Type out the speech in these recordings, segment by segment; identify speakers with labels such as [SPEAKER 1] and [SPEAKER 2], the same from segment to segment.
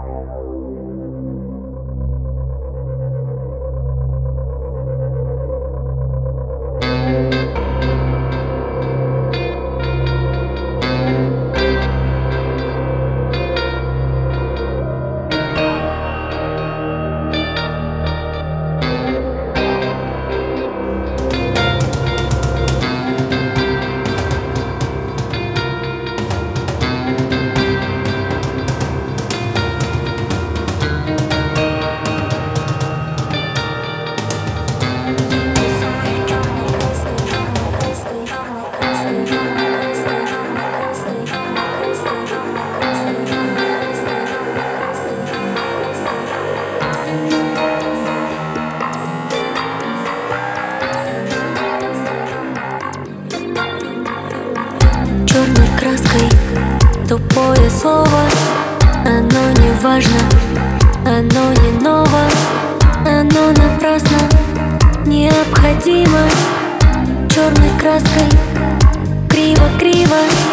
[SPEAKER 1] Черной краской тупое слово. Оно не важно, оно не ново, оно напрасно необходимо. Черной краской криво-криво.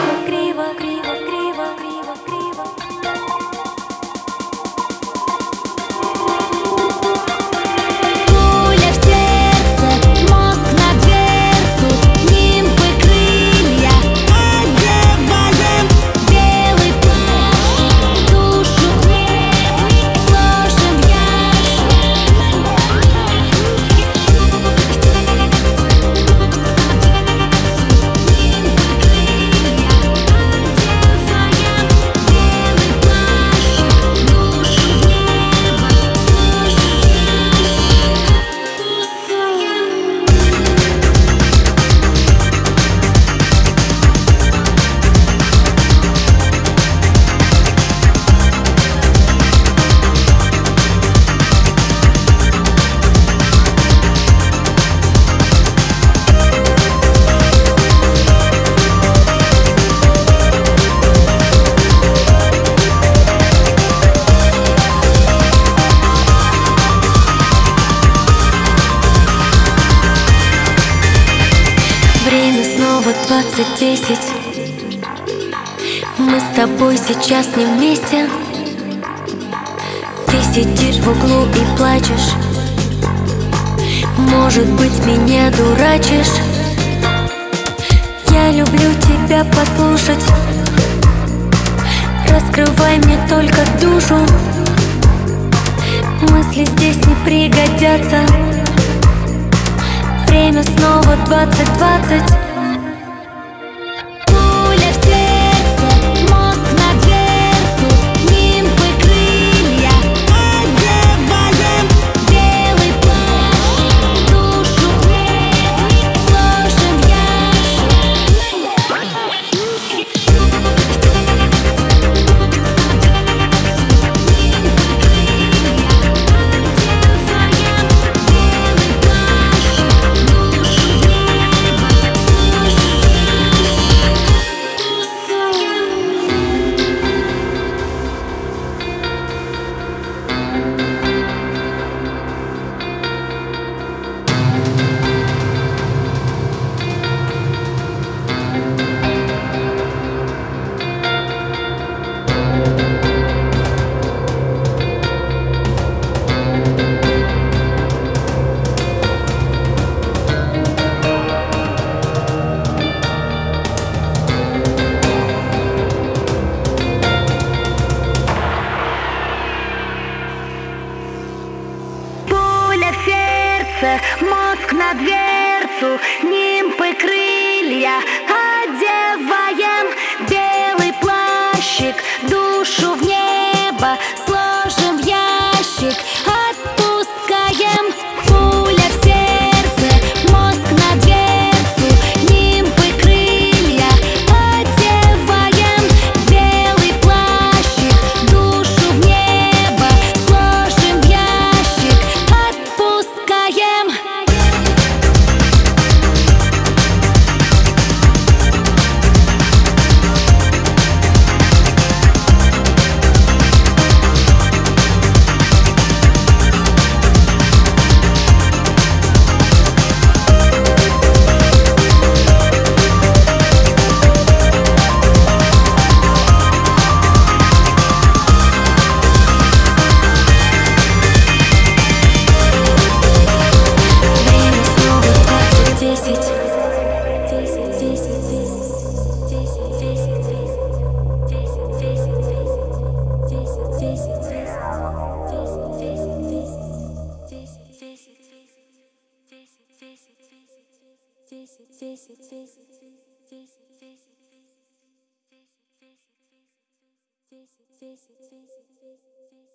[SPEAKER 1] Время снова 20:10. Мы с тобой сейчас не вместе. Ты сидишь в углу и плачешь. Может быть, меня дурачишь. Я люблю тебя послушать. Раскрывай мне только душу. Мысли здесь не пригодятся. Время снова 20:20. Мозг на дверцу, нимбы крылья. Одеваем белый плащик, душу в небо сложим в ящик. Отпускаем, пуля в сердце, мозг на дверцу, нимбы крылья. Одеваем белый плащик, душу в небо сложим в ящик. Отпускаем. 10.